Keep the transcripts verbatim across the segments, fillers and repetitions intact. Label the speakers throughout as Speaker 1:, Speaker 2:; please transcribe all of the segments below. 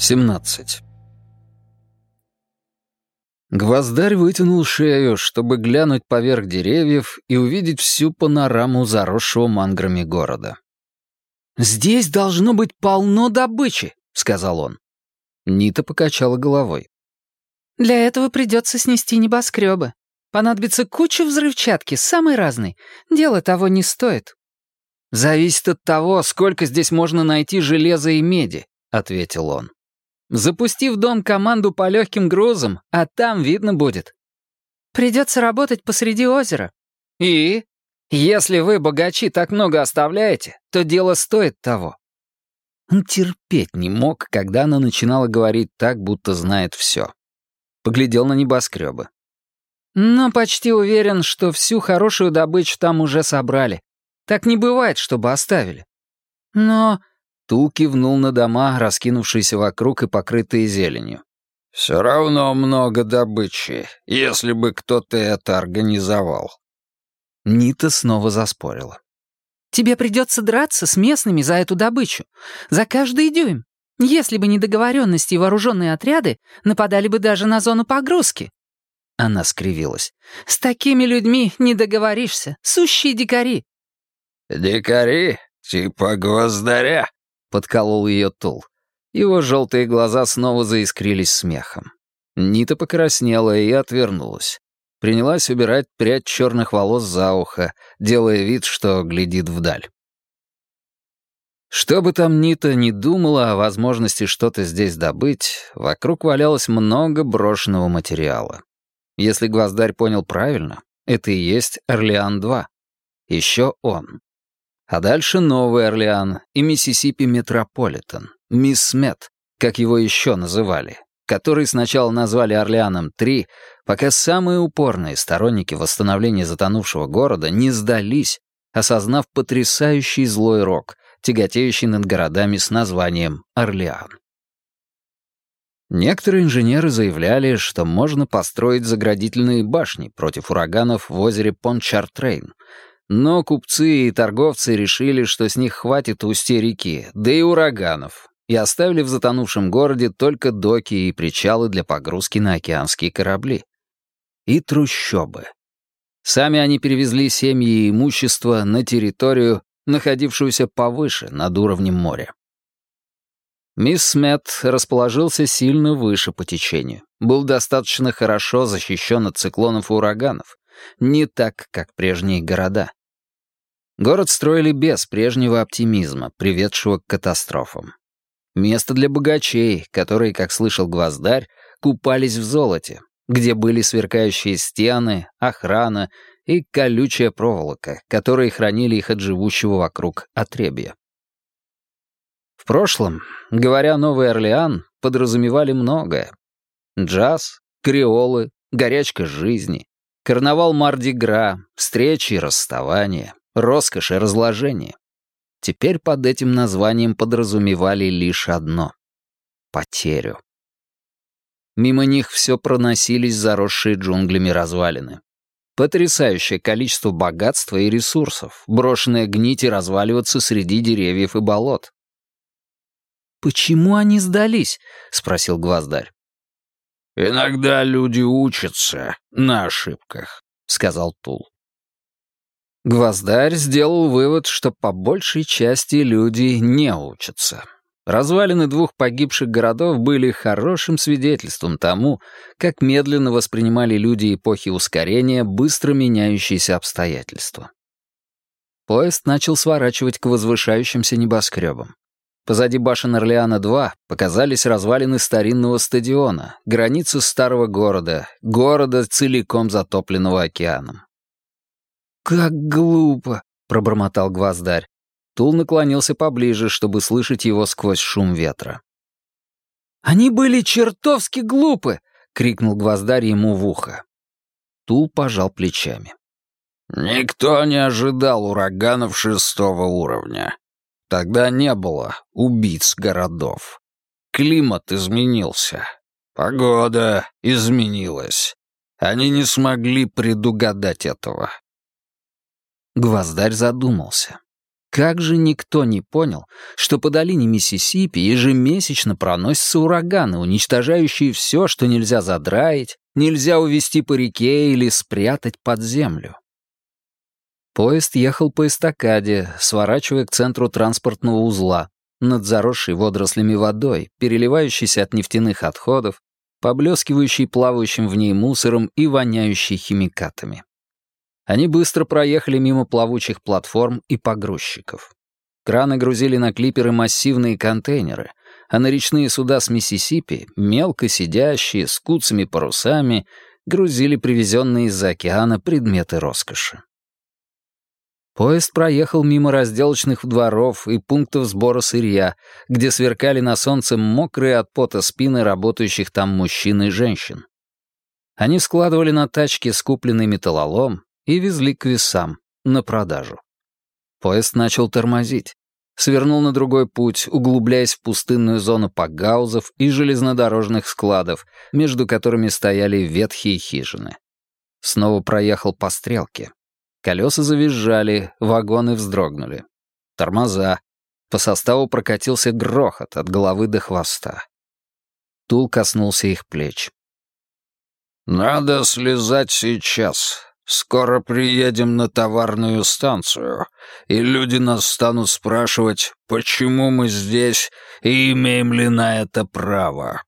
Speaker 1: семнадцать. Гвоздарь вытянул шею, чтобы глянуть поверх деревьев и увидеть всю панораму заросшего манграми города. «Здесь должно быть полно добычи», — сказал он. Нита покачала головой.
Speaker 2: «Для этого придется снести небоскребы. Понадобится куча взрывчатки, самой разной. Дело того не стоит».
Speaker 1: «Зависит от того, сколько здесь можно найти железа и меди», — ответил он. «Запусти в дом команду по легким грузам, а там видно будет».
Speaker 2: «Придется работать посреди озера».
Speaker 1: «И? Если вы, богачи, так много оставляете, то дело стоит того». Он терпеть не мог, когда она начинала говорить так, будто знает все. Поглядел на небоскребы. «Но почти уверен, что всю хорошую добычу там уже собрали. Так не бывает, чтобы оставили». «Но...» Тул кивнул на дома, раскинувшиеся вокруг и покрытые зеленью. «Все равно много добычи, если бы кто-то это организовал». Нита снова заспорила.
Speaker 2: «Тебе придется драться с местными за эту добычу. За каждый дюйм. Если бы не договоренности и вооруженные отряды, нападали бы даже на зону погрузки».
Speaker 1: Она скривилась.
Speaker 2: «С такими людьми не договоришься. Сущие дикари».
Speaker 1: «Дикари? Типа Гвоздаря?» — подколол ее Тул. Его желтые глаза снова заискрились смехом. Нита покраснела и отвернулась. Принялась убирать прядь черных волос за ухо, делая вид, что глядит вдаль. Что бы там Нита ни думала о возможности что-то здесь добыть, вокруг валялось много брошенного материала. Если Гвоздарь понял правильно, это и есть Орлеан-два. Еще он. А дальше Новый Орлеан и Миссисипи Метрополитен, Мисс Мет, как его еще называли, который сначала назвали Орлеаном-три, пока самые упорные сторонники восстановления затонувшего города не сдались, осознав потрясающий злой рок, тяготеющий над городами с названием Орлеан. Некоторые инженеры заявляли, что можно построить заградительные башни против ураганов в озере Пончартрейн, но купцы и торговцы решили, что с них хватит устья реки, да и ураганов, и оставили в затонувшем городе только доки и причалы для погрузки на океанские корабли. И трущобы. Сами они перевезли семьи и имущество на территорию, находившуюся повыше, над уровнем моря. Мисс Мет расположился сильно выше по течению, был достаточно хорошо защищен от циклонов и ураганов, не так, как прежние города. Город строили без прежнего оптимизма, приведшего к катастрофам. Место для богачей, которые, как слышал Гвоздарь, купались в золоте, где были сверкающие стены, охрана и колючая проволока, которые хранили их от живущего вокруг отребья. В прошлом, говоря Новый Орлеан, подразумевали многое. Джаз, креолы, горячка жизни, карнавал Марди-Гра, встречи и расставания, роскошь и разложение. Теперь под этим названием подразумевали лишь одно — потерю. Мимо них все проносились заросшие джунглями развалины. Потрясающее количество богатства и ресурсов, брошенное гнить и разваливаться среди деревьев и болот. «Почему они сдались?» — спросил Гвоздарь. «Иногда люди учатся на ошибках», — сказал Тул. Гвоздарь сделал вывод, что по большей части люди не учатся. Развалины двух погибших городов были хорошим свидетельством тому, как медленно воспринимали люди эпохи ускорения быстро меняющиеся обстоятельства. Поезд начал сворачивать к возвышающимся небоскребам. Позади башен Орлеана-два показались развалины старинного стадиона, границы старого города, города, целиком затопленного океаном. «Как глупо!» — пробормотал Гвоздарь. Тул наклонился поближе, чтобы слышать его сквозь шум ветра. «Они были чертовски глупы!» — крикнул Гвоздарь ему в ухо. Тул пожал плечами. «Никто не ожидал ураганов шестого уровня. Тогда не было убийц городов. Климат изменился. Погода изменилась. Они не смогли предугадать этого». Гвоздарь задумался. Как же никто не понял, что по долине Миссисипи ежемесячно проносятся ураганы, уничтожающие все, что нельзя задраить, нельзя увезти по реке или спрятать под землю. Поезд ехал по эстакаде, сворачивая к центру транспортного узла, над заросшей водорослями водой, переливающейся от нефтяных отходов, поблескивающей плавающим в ней мусором и воняющей химикатами. Они быстро проехали мимо плавучих платформ и погрузчиков. Краны грузили на клиперы массивные контейнеры, а на речные суда с Миссисипи, мелко сидящие, с куцами парусами, грузили привезенные из-за океана предметы роскоши. Поезд проехал мимо разделочных дворов и пунктов сбора сырья, где сверкали на солнце мокрые от пота спины работающих там мужчин и женщин. Они складывали на тачке скупленный металлолом и везли к весам, на продажу. Поезд начал тормозить. Свернул на другой путь, углубляясь в пустынную зону пакгаузов и железнодорожных складов, между которыми стояли ветхие хижины. Снова проехал по стрелке. Колеса завизжали, вагоны вздрогнули. Тормоза. По составу прокатился грохот от головы до хвоста. Тул коснулся их плеч. «Надо слезать сейчас. Скоро приедем на товарную станцию, и люди нас станут спрашивать, почему мы здесь и имеем ли на это право».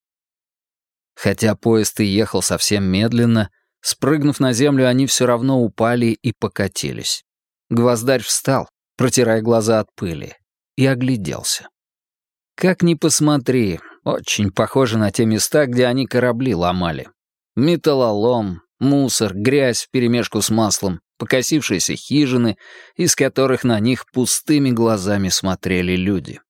Speaker 1: Хотя поезд и ехал совсем медленно, спрыгнув на землю, они все равно упали и покатились. Гвоздарь встал, протирая глаза от пыли, и огляделся. Как ни посмотри, очень похоже на те места, где они корабли ломали. Металлолом, мусор, грязь вперемешку с маслом, покосившиеся хижины, из которых на них пустыми глазами смотрели люди.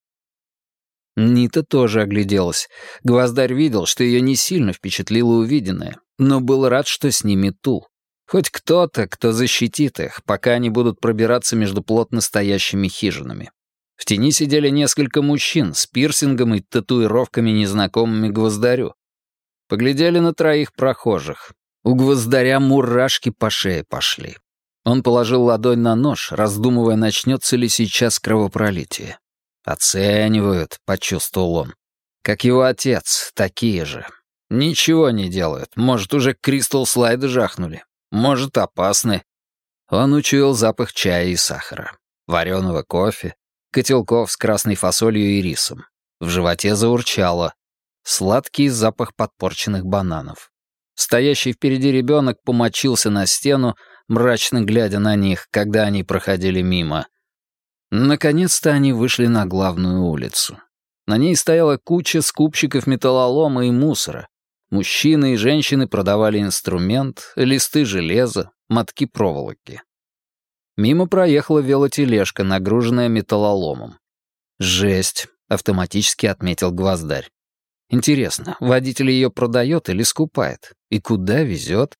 Speaker 1: Нита тоже огляделась. Гвоздарь видел, что ее не сильно впечатлило увиденное, но был рад, что с ними Тул. Хоть кто-то, кто защитит их, пока они будут пробираться между плотно стоящими хижинами. В тени сидели несколько мужчин с пирсингом и татуировками, незнакомыми Гвоздарю. Поглядели на троих прохожих. У Гвоздаря мурашки по шее пошли. Он положил ладонь на нож, раздумывая, начнется ли сейчас кровопролитие. «Оценивают», — почувствовал он. «Как его отец, такие же. Ничего не делают. Может, уже кристалл-слайды жахнули. Может, опасны». Он учуял запах чая и сахара, вареного кофе, котелков с красной фасолью и рисом. В животе заурчало. Сладкий запах подпорченных бананов. Стоящий впереди ребенок помочился на стену, мрачно глядя на них, когда они проходили мимо. Наконец-то они вышли на главную улицу. На ней стояла куча скупщиков металлолома и мусора. Мужчины и женщины продавали инструмент, листы железа, мотки проволоки. Мимо проехала велотележка, нагруженная металлоломом. «Жесть», — автоматически отметил Гвоздарь. «Интересно, водитель ее продает или скупает? И куда везет?»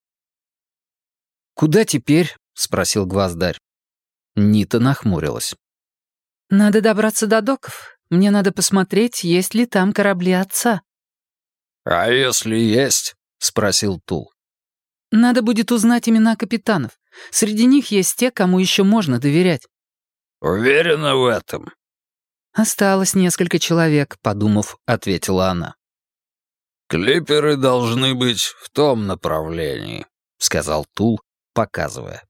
Speaker 1: «Куда теперь?» — спросил Гвоздарь. Нита нахмурилась. «Надо добраться до доков. Мне надо посмотреть, есть ли там корабли отца». «А если есть?» — спросил Тул. «Надо будет узнать имена капитанов. Среди них есть те, кому еще можно доверять». «Уверена в этом?» «Осталось несколько человек», — подумав, ответила она. «Клиперы должны быть в том направлении», — сказал Тул, показывая.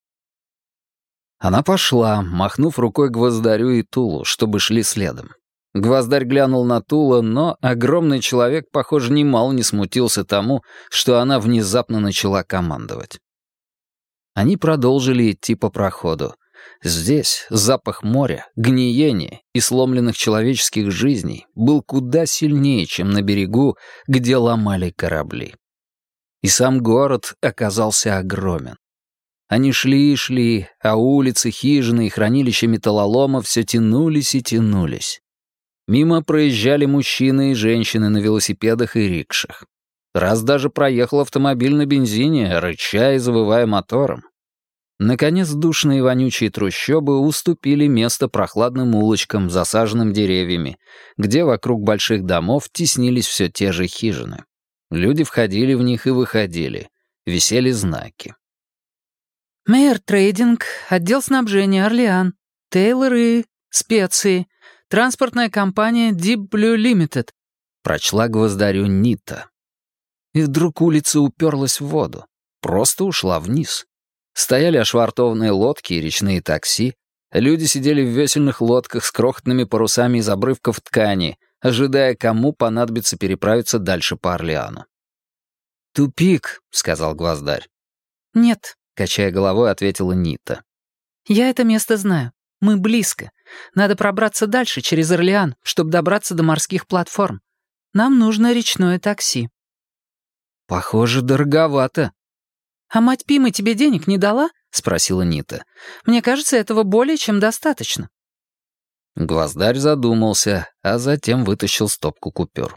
Speaker 1: Она пошла, махнув рукой Гвоздарю и Тулу, чтобы шли следом. Гвоздарь глянул на Тула, но огромный человек, похоже, немало не смутился тому, что она внезапно начала командовать. Они продолжили идти по проходу. Здесь запах моря, гниения и сломленных человеческих жизней был куда сильнее, чем на берегу, где ломали корабли. И сам город оказался огромен. Они шли и шли, а улицы, хижины и хранилища металлолома все тянулись и тянулись. Мимо проезжали мужчины и женщины на велосипедах и рикшах. Раз даже проехал автомобиль на бензине, рыча и завывая мотором. Наконец душные вонючие трущобы уступили место прохладным улочкам, засаженным деревьями, где вокруг больших домов теснились все те же хижины. Люди входили в них и выходили. Висели знаки. «Мэйр Трейдинг, отдел снабжения, Орлеан»,
Speaker 2: Тейлор и специи. Транспортная компания Deep Blue Limited»,
Speaker 1: — прочла гвоздарю Нита. И вдруг улица уперлась в воду. Просто ушла вниз. Стояли ошвартованные лодки и речные такси. Люди сидели в весельных лодках с крохотными парусами из обрывков ткани, ожидая, кому понадобится переправиться дальше по Орлеану. «Тупик», — сказал гвоздарь.
Speaker 2: «Нет»,
Speaker 1: — качая головой, ответила Нита.
Speaker 2: «Я это место знаю. Мы близко. Надо пробраться дальше через Орлеан, чтобы добраться до морских платформ. Нам нужно речное такси».
Speaker 1: «Похоже, дороговато».
Speaker 2: «А мать Пимы тебе денег не дала?» — спросила
Speaker 1: Нита.
Speaker 2: «Мне кажется, этого более чем достаточно».
Speaker 1: Гвоздарь задумался, а затем вытащил стопку купюр.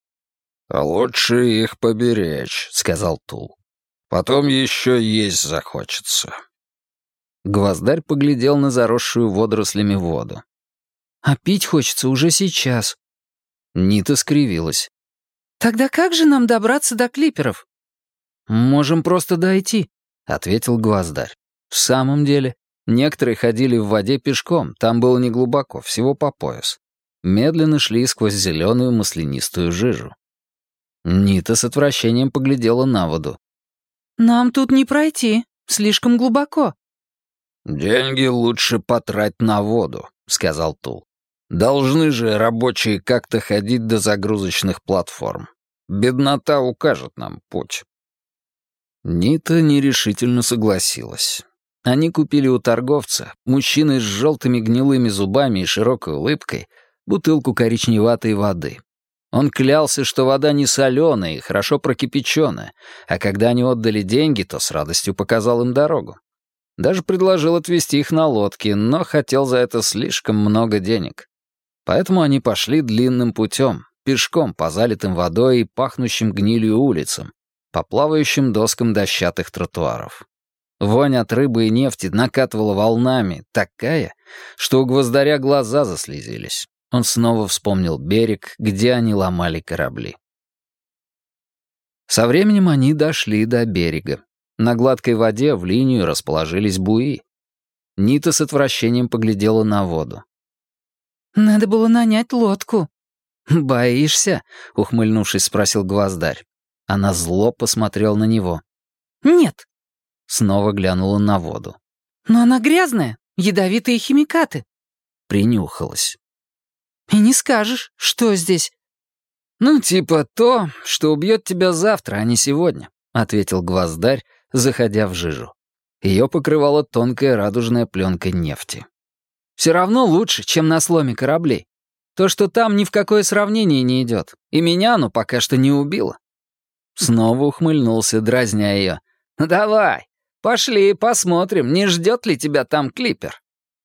Speaker 3: «Лучше их поберечь», — сказал Тул. «Потом еще есть захочется».
Speaker 1: Гвоздарь поглядел на заросшую водорослями воду.
Speaker 2: «А пить хочется уже сейчас».
Speaker 1: Нита скривилась.
Speaker 2: «Тогда как же нам добраться до клиперов?»
Speaker 1: «Можем просто дойти», — ответил гвоздарь. «В самом деле, некоторые ходили в воде пешком, там было неглубоко, всего по пояс. Медленно шли сквозь зеленую маслянистую жижу». Нита с отвращением поглядела на воду.
Speaker 2: «Нам тут не пройти, слишком глубоко».
Speaker 3: «Деньги лучше потрать на воду», — сказал Тул. «Должны же рабочие как-то ходить до загрузочных платформ. Беднота укажет нам путь».
Speaker 1: Нита нерешительно согласилась. Они купили у торговца, мужчины с желтыми гнилыми зубами и широкой улыбкой, бутылку коричневатой воды. Он клялся, что вода не соленая и хорошо прокипяченая, а когда они отдали деньги, то с радостью показал им дорогу. Даже предложил отвезти их на лодке, но хотел за это слишком много денег. Поэтому они пошли длинным путем, пешком по залитым водой и пахнущим гнилью улицам, по плавающим доскам дощатых тротуаров. Вонь от рыбы и нефти накатывала волнами, такая, что у гвоздаря глаза заслезились. Он снова вспомнил берег, где они ломали корабли. Со временем они дошли до берега. На гладкой воде в линию расположились буи. Нита с отвращением поглядела на воду.
Speaker 2: «Надо было нанять лодку».
Speaker 1: «Боишься?» — ухмыльнувшись, спросил гвоздарь. Она зло посмотрела на него.
Speaker 2: «Нет».
Speaker 1: Снова глянула на воду.
Speaker 2: «Но она грязная, ядовитые химикаты».
Speaker 1: Принюхалась.
Speaker 2: «И не скажешь, что здесь?»
Speaker 1: «Ну, типа то, что убьет тебя завтра, а не сегодня», — ответил гвоздарь, заходя в жижу. Ее покрывала тонкая радужная пленка нефти. «Все равно лучше, чем на сломе кораблей. То, что там, ни в какое сравнение не идет. И меня оно пока что не убило». Снова ухмыльнулся, дразня ее. «Ну давай, пошли, посмотрим, не ждет ли тебя там клипер».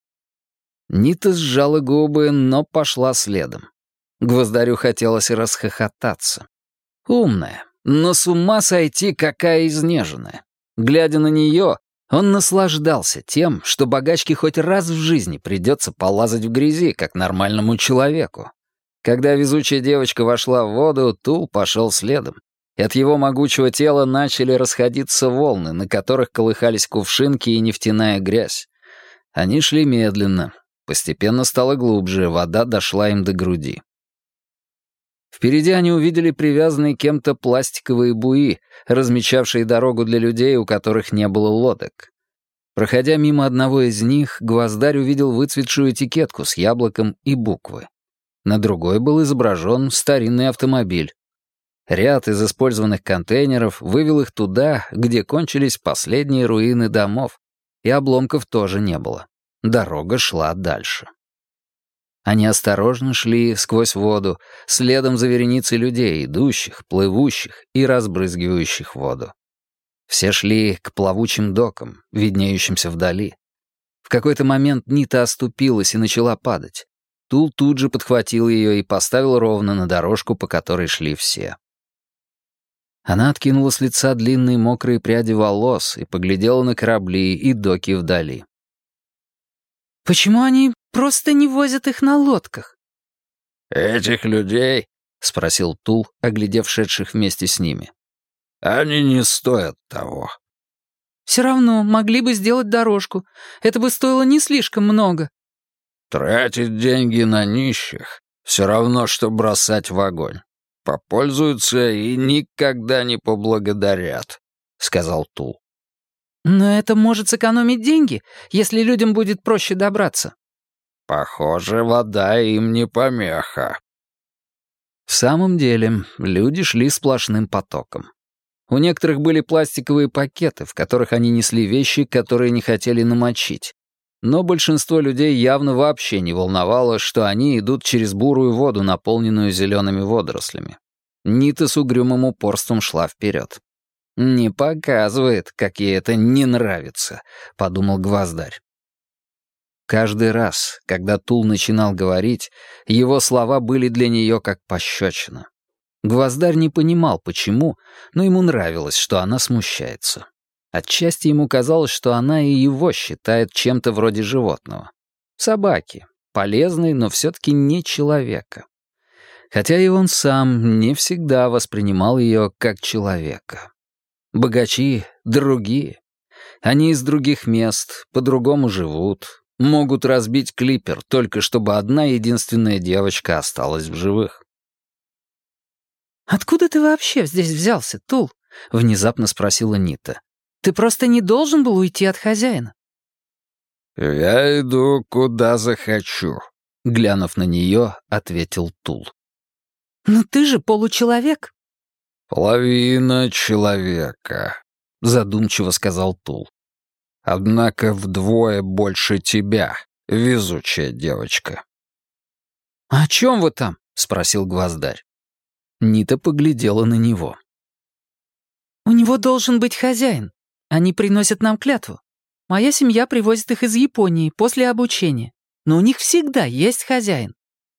Speaker 1: Нита сжала губы, но пошла следом. Гвоздарю хотелось расхохотаться. Умная, но с ума сойти какая изнеженная. Глядя на нее, он наслаждался тем, что богачке хоть раз в жизни придется полазать в грязи, как нормальному человеку. Когда везучая девочка вошла в воду, Тул пошел следом, и от его могучего тела начали расходиться волны, на которых колыхались кувшинки и нефтяная грязь. Они шли медленно. Постепенно стало глубже, вода дошла им до груди. Впереди они увидели привязанные кем-то пластиковые буи, размечавшие дорогу для людей, у которых не было лодок. Проходя мимо одного из них, гвоздарь увидел выцветшую этикетку с яблоком и буквы. На другой был изображен старинный автомобиль. Ряд из использованных контейнеров вывел их туда, где кончились последние руины домов, и обломков тоже не было. Дорога шла дальше. Они осторожно шли сквозь воду, следом за вереницей людей, идущих, плывущих и разбрызгивающих воду. Все шли к плавучим докам, виднеющимся вдали. В какой-то момент Нита оступилась и начала падать. Тул тут же подхватил ее и поставил ровно на дорожку, по которой шли все. Она откинула с лица длинные мокрые пряди волос и поглядела на корабли и доки вдали.
Speaker 2: «Почему они просто не возят их на лодках?»
Speaker 3: «Этих людей?»
Speaker 1: — спросил Тул, оглядев шедших вместе с ними.
Speaker 3: «Они не стоят того».
Speaker 2: «Все равно могли бы сделать дорожку. Это бы стоило не слишком много».
Speaker 3: Тратить деньги на нищих — все равно, что бросать в огонь. Попользуются и никогда не поблагодарят», — сказал Тул.
Speaker 2: «Но это может сэкономить деньги, если людям будет проще добраться».
Speaker 3: «Похоже, вода им не помеха».
Speaker 1: В самом деле, люди шли сплошным потоком. У некоторых были пластиковые пакеты, в которых они несли вещи, которые не хотели намочить. Но большинство людей явно вообще не волновало, что они идут через бурую воду, наполненную зелеными водорослями. Нита с угрюмым упорством шла вперед. «Не показывает, как ей это не нравится», — подумал Гвоздарь. Каждый раз, когда Тул начинал говорить, его слова были для нее как пощечина. Гвоздарь не понимал, почему, но ему нравилось, что она смущается. Отчасти ему казалось, что она и его считает чем-то вроде животного. Собаки. Полезной, но все-таки не человека. Хотя и он сам не всегда воспринимал ее как человека. Богачи — другие. Они из других мест, по-другому живут, могут разбить клипер, только чтобы одна единственная девочка осталась в живых.
Speaker 2: «Откуда ты вообще здесь взялся, Тул?» — внезапно спросила Нита. «Ты просто не должен был уйти от хозяина».
Speaker 3: «Я иду, куда захочу», — глянув на нее, ответил Тул.
Speaker 2: «Но ты же получеловек».
Speaker 3: «Половина человека», — задумчиво сказал Тул. «Однако вдвое больше тебя, везучая девочка».
Speaker 1: «О чем вы там?» — спросил Гвоздарь. Нита поглядела на него.
Speaker 2: «У него должен быть хозяин. Они приносят нам клятву. Моя семья привозит их из Японии после обучения. Но у них всегда есть хозяин».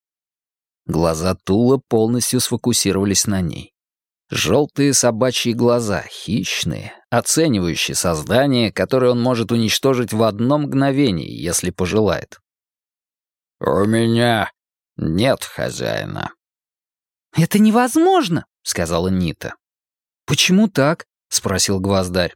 Speaker 1: Глаза Тула полностью сфокусировались на ней. Желтые собачьи глаза, хищные, оценивающие создание, которое он может уничтожить в одно мгновение, если пожелает.
Speaker 3: «У меня нет хозяина».
Speaker 2: «Это невозможно», —
Speaker 1: сказала Нита. «Почему так?» — спросил Гвоздарь.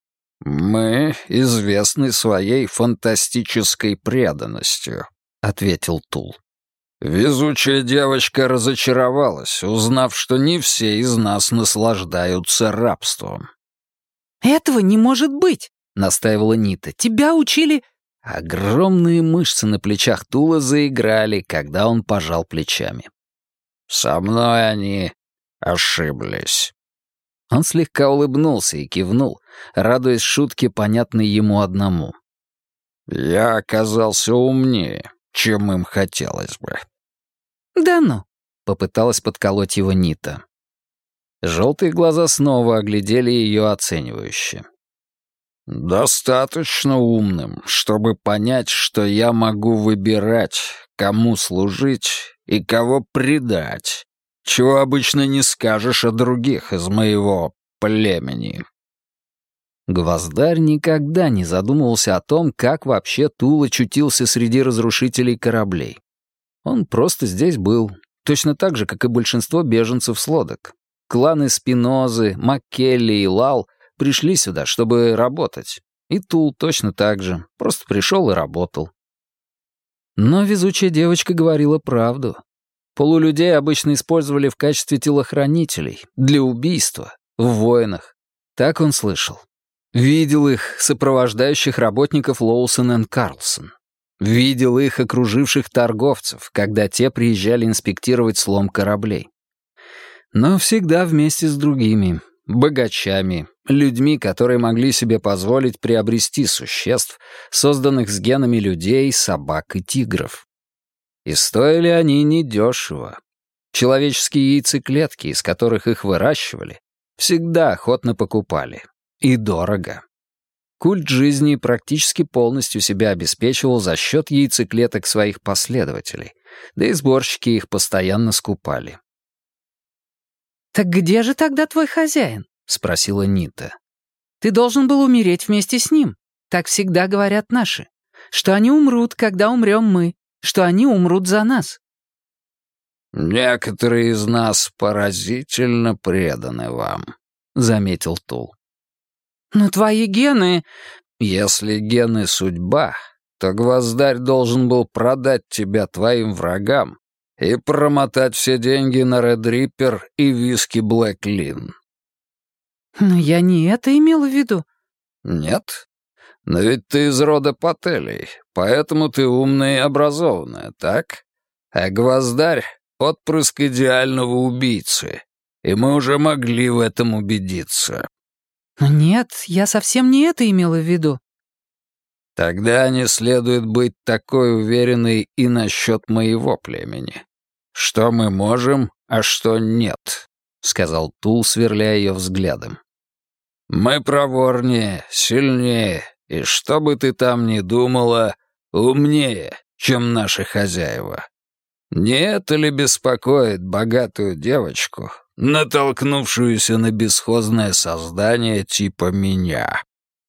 Speaker 3: «Мы известны своей фантастической преданностью», — ответил Тул. «Везучая девочка разочаровалась, узнав, что не все из нас наслаждаются рабством».
Speaker 2: «Этого не может быть»,
Speaker 1: — настаивала Нита.
Speaker 2: «Тебя учили...»
Speaker 1: Огромные мышцы на плечах Тула заиграли, когда он пожал плечами.
Speaker 3: «Со мной они ошиблись».
Speaker 1: Он слегка улыбнулся и кивнул, радуясь шутке, понятной ему одному.
Speaker 3: «Я оказался умнее, чем им хотелось бы».
Speaker 2: «Да ну»,
Speaker 1: — попыталась подколоть его Нита. Желтые глаза снова оглядели ее оценивающе.
Speaker 3: «Достаточно умным, чтобы понять, что я могу выбирать, кому служить и кого предать, чего обычно не скажешь о других из моего племени».
Speaker 1: Гвоздарь никогда не задумывался о том, как вообще Тул очутился среди разрушителей кораблей. Он просто здесь был, точно так же, как и большинство беженцев с лодок. Кланы Спинозы, Маккелли и Лал пришли сюда, чтобы работать. И Тул точно так же, просто пришел и работал. Но везучая девочка говорила правду. Полулюдей обычно использовали в качестве телохранителей, для убийства, в войнах. Так он слышал. Видел их, сопровождающих работников Лоусон энд Карлсон. Видел их, окруживших торговцев, когда те приезжали инспектировать слом кораблей. Но всегда вместе с другими, богачами, людьми, которые могли себе позволить приобрести существ, созданных с генами людей, собак и тигров. И стоили они недешево. Человеческие яйцеклетки, из которых их выращивали, всегда охотно покупали. И дорого. Культ жизни практически полностью себя обеспечивал за счет яйцеклеток своих последователей, да и сборщики их постоянно скупали.
Speaker 2: «Так где же тогда твой хозяин?» — спросила
Speaker 1: Нита.
Speaker 2: «Ты должен был умереть вместе с ним. Так всегда говорят наши. Что они умрут, когда умрем мы. Что они умрут за нас».
Speaker 3: «Некоторые из нас поразительно преданы вам», — заметил Тул.
Speaker 2: «Но твои гены...»
Speaker 3: «Если гены — судьба, то Гвоздарь должен был продать тебя твоим врагам и промотать все деньги на Ред Риппер и виски Блэк Лин».
Speaker 2: Но я не это имела в виду.
Speaker 3: «Нет? Но ведь ты из рода Пателей, поэтому ты умная и образованная, так? А Гвоздарь — отпрыск идеального убийцы, и мы уже могли в этом убедиться».
Speaker 2: Но нет, я совсем не это имела в виду.
Speaker 3: «Тогда не следует быть такой уверенной и насчет моего племени. Что мы можем, а что нет», — сказал Тул, сверляя ее взглядом. «Мы проворнее, сильнее, и что бы ты там ни думала, умнее, чем наши хозяева. Не это ли беспокоит богатую девочку, натолкнувшуюся на бесхозное создание типа меня?»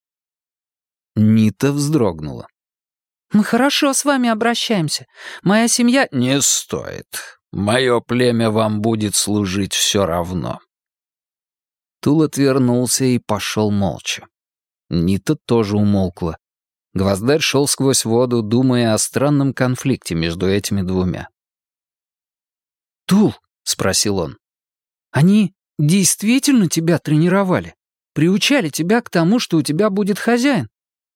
Speaker 1: Нита вздрогнула.
Speaker 2: Мы хорошо с вами обращаемся. Моя семья...
Speaker 3: «Не стоит. Мое племя вам будет служить все равно».
Speaker 1: Тул отвернулся и пошел молча. Нита тоже умолкла. Гвоздарь шел сквозь воду, думая о странном конфликте между этими двумя.
Speaker 2: «Тул», — спросил он, — «они действительно тебя тренировали? Приучали тебя к тому, что у тебя будет хозяин?»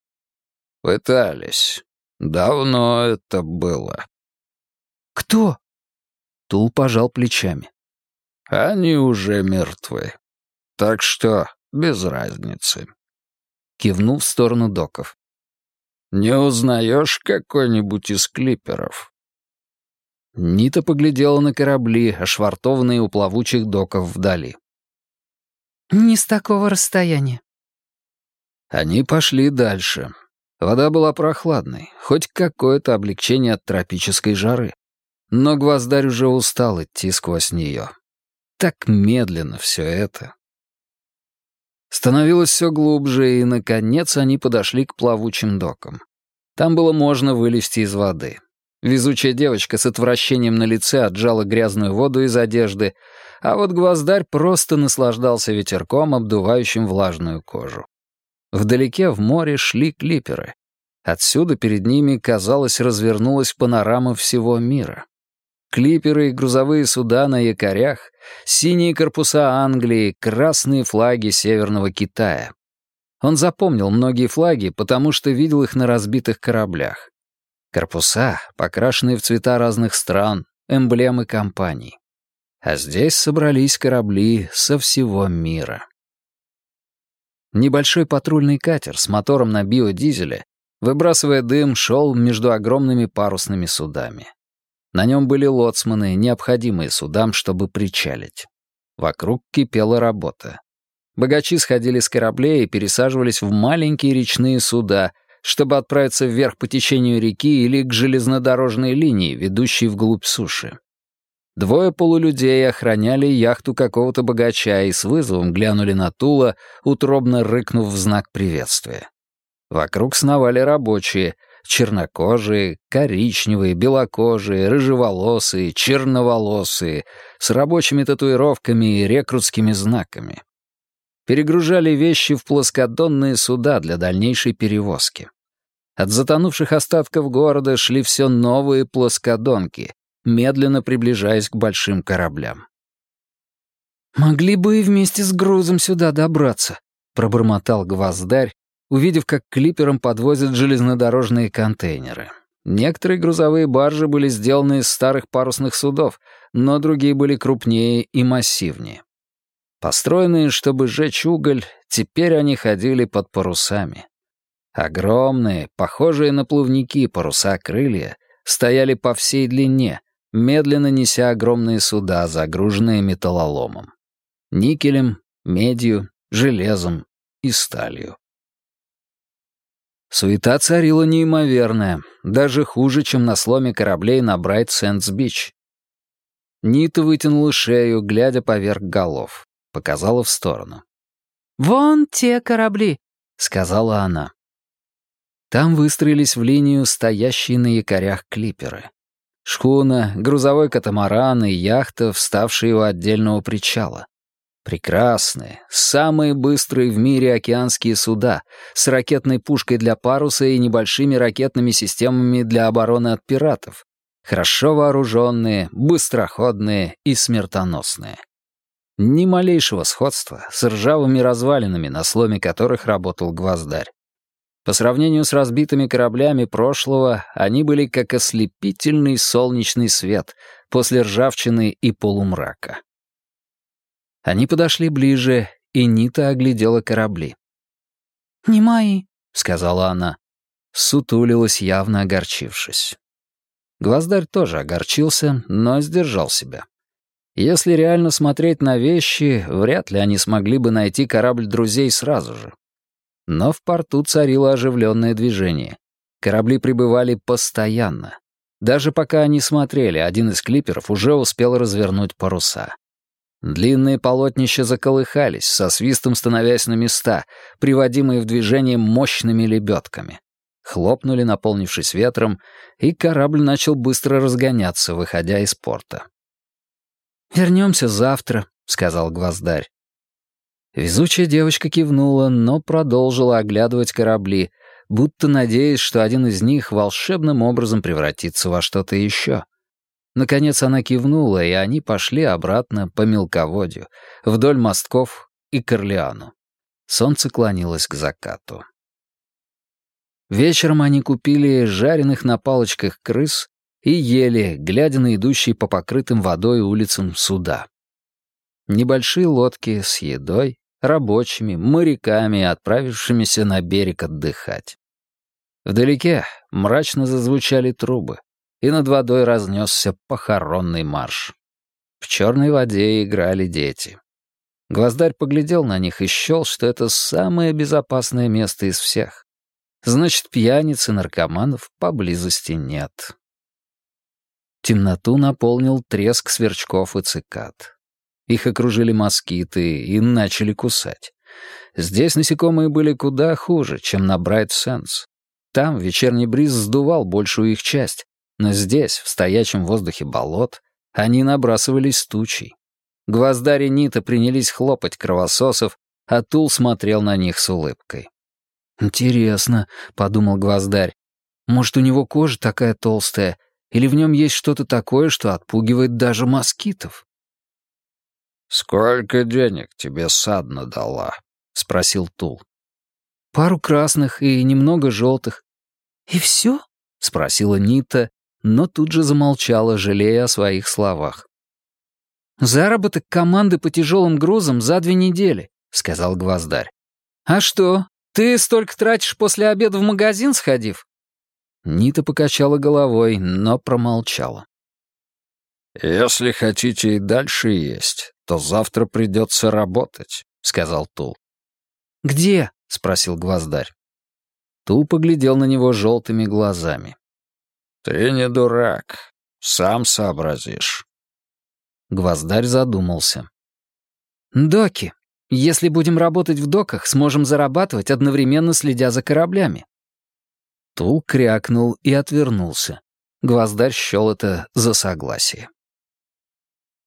Speaker 3: «Пытались. Давно это было».
Speaker 2: «Кто?»
Speaker 1: Тул пожал плечами.
Speaker 3: «Они уже мертвы. Так что без разницы».
Speaker 1: Кивнул в сторону доков.
Speaker 3: «Не узнаешь какой-нибудь из клиперов?»
Speaker 1: Нита поглядела на корабли, ошвартованные у плавучих доков вдали.
Speaker 2: «Не с такого расстояния».
Speaker 1: Они пошли дальше. Вода была прохладной, хоть какое-то облегчение от тропической жары. Но Гвоздарь уже устал идти сквозь нее. Так медленно все это. Становилось все глубже, и, наконец, они подошли к плавучим докам. Там было можно вылезти из воды. Везучая девочка с отвращением на лице отжала грязную воду из одежды, а вот Гвоздарь просто наслаждался ветерком, обдувающим влажную кожу. Вдалеке в море шли клиперы. Отсюда перед ними, казалось, развернулась панорама всего мира. Клиперы и грузовые суда на якорях, синие корпуса Англии, красные флаги Северного Китая. Он запомнил многие флаги, потому что видел их на разбитых кораблях. Корпуса, покрашенные в цвета разных стран, эмблемы компаний. А здесь собрались корабли со всего мира. Небольшой патрульный катер с мотором на биодизеле, выбрасывая дым, шел между огромными парусными судами. На нем были лоцманы, необходимые судам, чтобы причалить. Вокруг кипела работа. Богачи сходили с кораблей и пересаживались в маленькие речные суда, чтобы отправиться вверх по течению реки или к железнодорожной линии, ведущей вглубь суши. Двое полулюдей охраняли яхту какого-то богача и с вызовом глянули на Тула, утробно рыкнув в знак приветствия. Вокруг сновали рабочие, чернокожие, коричневые, белокожие, рыжеволосые, черноволосые, с рабочими татуировками и рекрутскими знаками. Перегружали вещи в плоскодонные суда для дальнейшей перевозки. От затонувших остатков города шли все новые плоскодонки, медленно приближаясь к большим кораблям.
Speaker 2: «Могли бы и вместе с грузом сюда добраться», — пробормотал Гвоздарь, увидев, как к клиперам подвозят железнодорожные контейнеры. Некоторые грузовые баржи были сделаны из старых парусных судов, но другие были крупнее и массивнее. Построенные, чтобы сжечь уголь, теперь они ходили под парусами. Огромные, похожие на плавники паруса-крылья, стояли по всей длине, медленно неся огромные суда, загруженные металлоломом. Никелем, медью, железом и сталью. Суета царила неимоверная, даже хуже, чем на сломе кораблей на Брайт-Сэндс-Бич. Нита вытянула шею, глядя поверх голов. Показала в сторону. «Вон те корабли»,
Speaker 1: — сказала она. Там выстроились в линию стоящие на якорях клиперы. Шхуна, грузовой катамаран и яхта, вставшие у отдельного причала. Прекрасные, самые быстрые в мире океанские суда с ракетной пушкой для паруса и небольшими ракетными системами для обороны от пиратов. Хорошо вооруженные, быстроходные и смертоносные. Ни малейшего сходства с ржавыми развалинами, на сломе которых работал Гвоздарь. По сравнению с разбитыми кораблями прошлого, они были как ослепительный солнечный свет после ржавчины и полумрака. Они подошли ближе, и Нита оглядела корабли.
Speaker 2: «Не мои»,
Speaker 1: — сказала она. Сутулилась, явно огорчившись. Гвоздарь тоже огорчился, но сдержал себя. Если реально смотреть на вещи, вряд ли они смогли бы найти корабль друзей сразу же. Но в порту царило оживленное движение. Корабли прибывали постоянно. Даже пока они смотрели, один из клиперов уже успел развернуть паруса. Длинные полотнища заколыхались, со свистом становясь на места, приводимые в движение мощными лебедками. Хлопнули, наполнившись ветром, и корабль начал быстро разгоняться, выходя из порта.
Speaker 2: «Вернемся завтра», — сказал Гвоздарь.
Speaker 1: Везучая девочка кивнула, но продолжила оглядывать корабли, будто надеясь, что один из них волшебным образом превратится во что-то еще. Наконец она кивнула, и они пошли обратно по мелководью, вдоль мостков и к Орлеану. Солнце клонилось к закату. Вечером они купили жареных на палочках крыс и ели, глядя на идущие по покрытым водой улицам суда. Небольшие лодки с едой, рабочими, моряками, отправившимися на берег отдыхать. Вдалеке мрачно зазвучали трубы, и над водой разнесся похоронный марш. В черной воде играли дети. Гвоздарь поглядел на них и счел, что это самое безопасное место из всех. Значит, пьяниц и наркоманов поблизости нет. Темноту наполнил треск сверчков и цикад. Их окружили москиты и начали кусать. Здесь насекомые были куда хуже, чем на Брайт-Сенс. Там вечерний бриз сдувал большую их часть, но здесь, в стоячем воздухе болот, они набрасывались тучей. Гвоздарь и Нита принялись хлопать кровососов, а Тул смотрел на них с улыбкой.
Speaker 2: «Интересно», — подумал Гвоздарь, — «может, у него кожа такая толстая, или в нем есть что-то такое, что отпугивает даже москитов?»
Speaker 3: «Сколько денег тебе Садна дала?» — спросил Тул.
Speaker 2: «Пару красных и немного желтых». «И все?» — спросила Нита, но тут же замолчала, жалея о своих словах. «Заработок команды по тяжелым грузам за две недели», — сказал Гвоздарь. «А что, ты столько тратишь после обеда в магазин, сходив?»
Speaker 1: Нита покачала головой, но промолчала.
Speaker 3: «Если хотите и дальше есть, то завтра придется работать», — сказал Тул.
Speaker 2: «Где?» —
Speaker 1: спросил Гвоздарь. Тул поглядел на него желтыми глазами.
Speaker 3: «Ты не дурак, сам сообразишь».
Speaker 1: Гвоздарь задумался.
Speaker 2: «Доки. Если будем работать в доках, сможем зарабатывать, одновременно следя за кораблями».
Speaker 1: Тул крякнул и отвернулся. Гвоздарь счел это за согласие.